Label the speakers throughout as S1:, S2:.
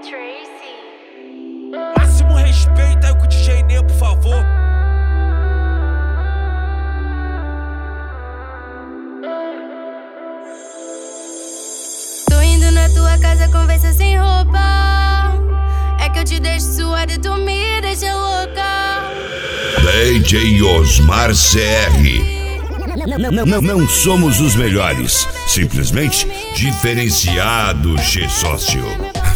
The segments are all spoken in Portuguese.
S1: Máximo respeito aí com o DJ Nê, por favor.
S2: Tô indo na tua casa, conversa sem roupa. É que eu te deixo suada e tu me deixa louca.
S3: DJ Osmar CR. Não somos os melhores, simplesmente diferenciados, G-Sócio.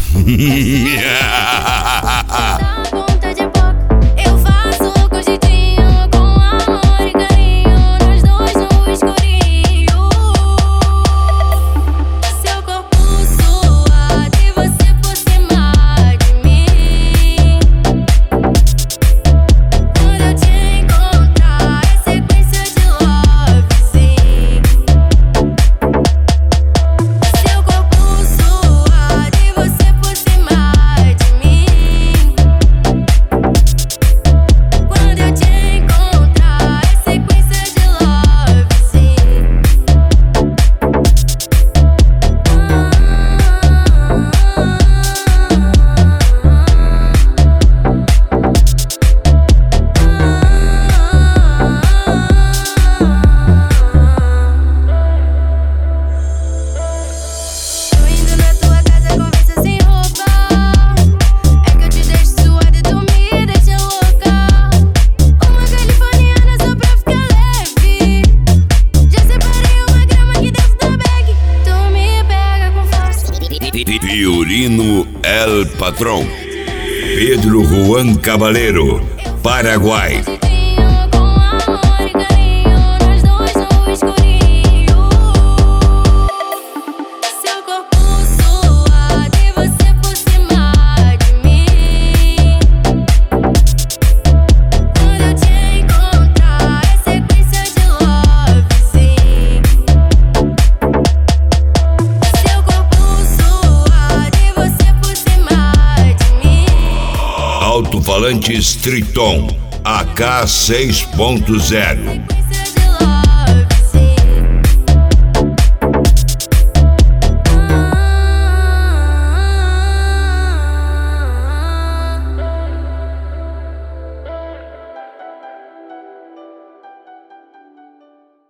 S3: Fiorino El Patrón, Pedro Juan Caballero, Paraguai. Alto-falantes Triton AK 6.0.